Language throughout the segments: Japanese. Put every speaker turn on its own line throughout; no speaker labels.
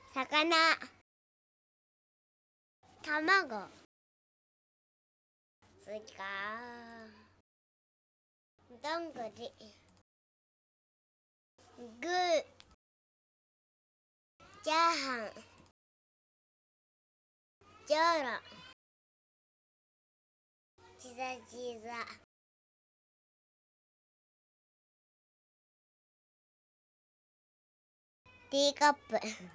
魚、卵、スイカ、どんぐり、グー、チャーハン、じょうろ、チザチザ、ティーカップ、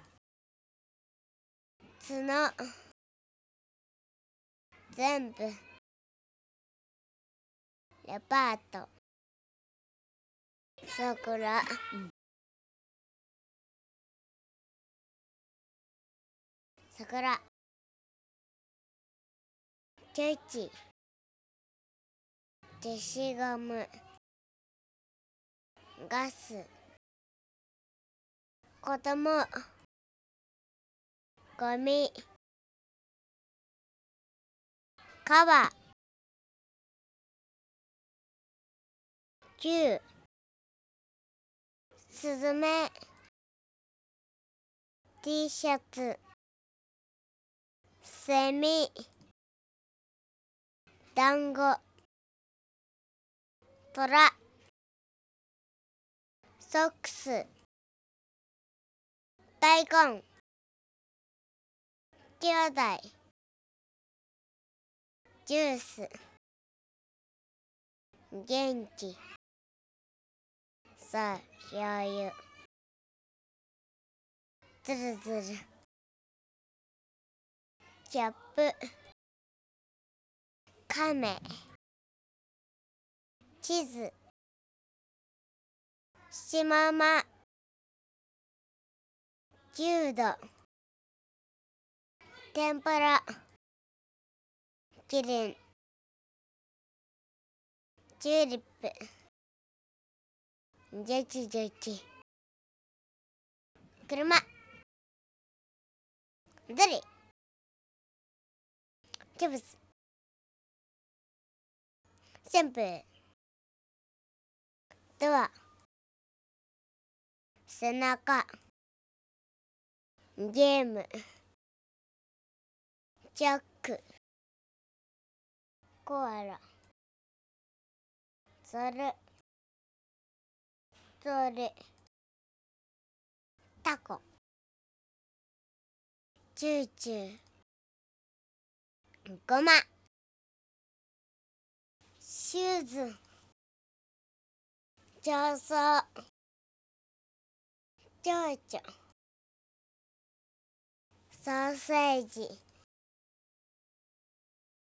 角、全部、レパート、桜、桜、チェチ、消しゴム、ガス、子供、ゴミ、カバ、銃、スズメ、T シャツ、セミ、ダンゴ、トラ、ソックス、大根、兄弟、ジュース、元気、さ、醤油、ずるずる、キャップ、カメ、地図、しまま、柔道、天ぷら、キリン、チューリップ、ジェチジェチ、車、ドリ、キブス、シャンプー、ドア、背中、ゲーム、チャック、コアラ、ザル、ゾル、タコ、チューチュー、ゴマ、シューズ、上層、蝶々、ソーセージ、